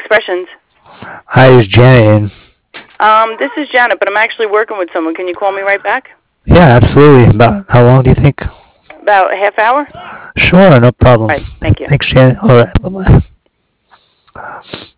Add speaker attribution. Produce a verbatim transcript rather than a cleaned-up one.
Speaker 1: Expressions.
Speaker 2: Hi, it's Janet.
Speaker 1: Um, this is Janet, but I'm actually working with someone. Can you call me right back?
Speaker 2: Yeah, absolutely. About how long do you think?
Speaker 1: About a half hour?
Speaker 2: Sure, no problem.
Speaker 1: Right. Thank you.
Speaker 2: Thanks, Janet. All right, bye bye.